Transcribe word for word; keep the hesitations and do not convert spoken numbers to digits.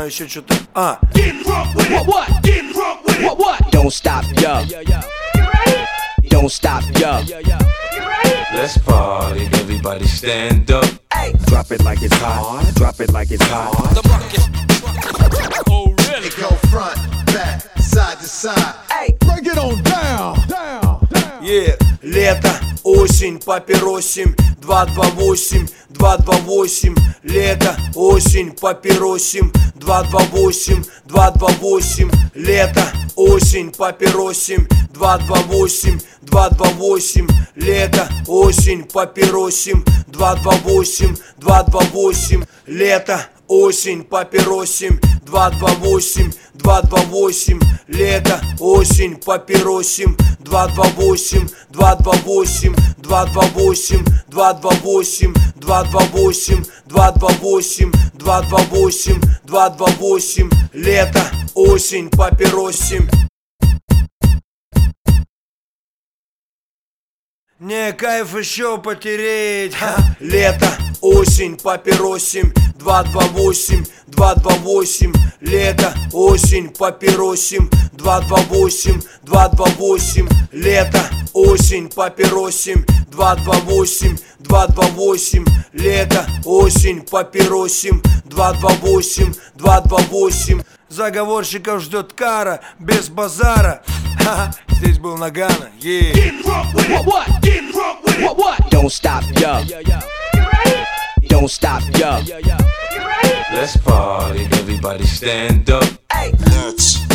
знаю еще что-то. А. Don't stop, yo. Don't stop, yo. Let's party, everybody stand up. Drop it like it's hot. Drop it like it's hot. Oh, really? Go front, back, side to side. Break it on down, down, down. Yeah. Лето, осень, папиросим, два два восемь, два два восемь. Лето, осень, папиросим, два два восемь, два два восемь. Лето, осень, папиросим, два два восемь, два два восемь. Лето, осень, папиросим, два два восемь, два два восемь. Лето, осень, папиросим, два два восемь, два два восемь. Лето, осень, папиросим, два два восемь, два два восемь, два два восемь, два два восемь, два два восемь, два два восемь, два два восемь, два два восемь. Лето, осень, папиросим. Не, кайф еще потереть. Ха. Лето, осень, папиросим, два два восемь, два два восемь. Лето, осень, папиросим, два два восемь, два два восемь. Лето, осень, папиросим, два два восемь, два два восемь. Лето, осень, папиросим, два два восемь, два два восемь. Заговорщиков ждет кара, без базара. Ха-ха, здесь был Нагано, yeah. Don't stop, yo. Don't stop, yo. Let's party, everybody stand up. Let's